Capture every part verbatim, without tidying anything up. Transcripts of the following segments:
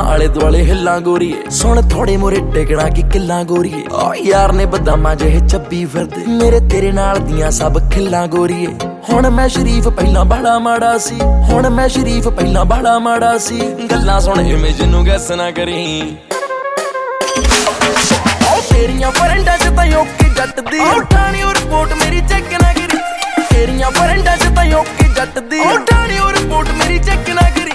आले दुआले हिल्लां गोरीए सुन थोड़े मोरे टिकना की किल्लां गोरीए ओ यार ने बदामां जिहे चब्बी फिरदे मेरे तेरे नाल दियां सब खिल्लां गोरीए हुण मैं शरीफ पहलां बड़ा माड़ा सी हुण मैं शरीफ पहलां बड़ा माड़ा सी गल्लां सुन इमेज नूं गैस ना करी तेरियां फरेंडां च तां ओके जट दी उठानी और रिपोर्ट मेरी चेक ना करी तेरियां फरेंडां च तां ओके जट दी उठानी और रिपोर्ट मेरी चेक ना करी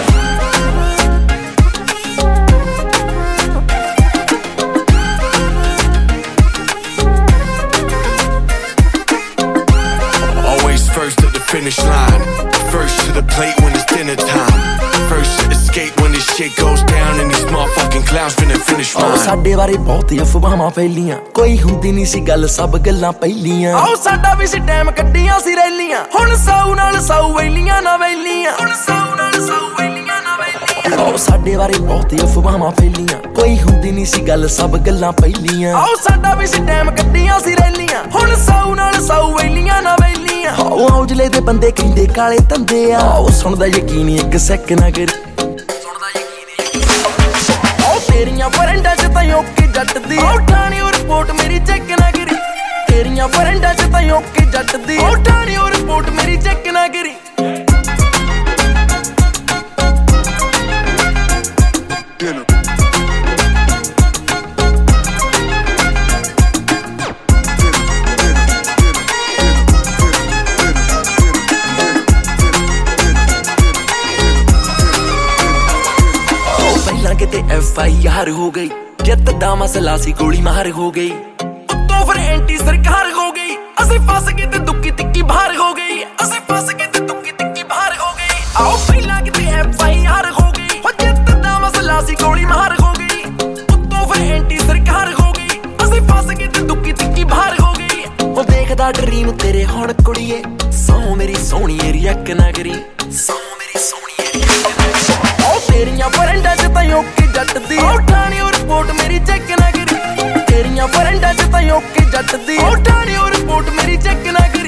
Always first at the finish line, first to the plate when it's dinner time, first to escape when this shit goes down and these motherfucking clowns finna finish mine. आओ साडे बारे बहुत अफवाहां फैलियां कोई हुंदी नहीं सी गल सब गल्लां पहिलियां आओ साडा भी सी टाइम कड्डियां सी रैलियां हुण साऊ नाल साऊ वैलियां ना वैलियां हुण साऊ नाल साऊ वैलियां ना वैलियां आओ साडे बारे बहुत अफवाहां फैलियां कोई हुंदी नहीं सी गल सब गल्लां पहिलियां आओ साडा भी सी टाइम कड्डियां सी रैलियां हुण साऊ नाल साऊ वैलियां ना वैलियां आओ औजले दे बंदे कहंदे काले धंदे आ आओ सुणदा यकीन एक सैक ना करी तेरियां फरेंडां च तां ओके जट दी उठानी और रिपोर्ट मेरी चेक ना करी तेरियां फरेंडां च तां ओके जट दी उठानी और रिपोर्ट मेरी चेक ना करी किते एफ आई आर हो गई जित दा मसला सी गोली मार हो गई उत्तों फिर एंटी सरकार हो गई असि फस गए ते दुक्की तिक्की बाहर हो गई असि फस गए ते दुक्की तिक्की बाहर हो गई आओ पहला किते एफ आई आर हो गई हो जित दा मसला सी गोली मार हो गई उत्तों फिर एंटी सरकार हो गई असि फस गए ते दुक्की तिक्की बाहर हो गई हो देखदा ड्रीम तेरे हुण कुड़िए सौ मेरी सोहणी रिएक्ट ना करी सौ मेरी सोहणी तेरियां फरेंडां च तां ओके जट दी उठानी और रिपोर्ट मेरी चेक ना करी तेरियां फरेंडां च तां ओके जट दी उठानी और रिपोर्ट मेरी चेक ना करी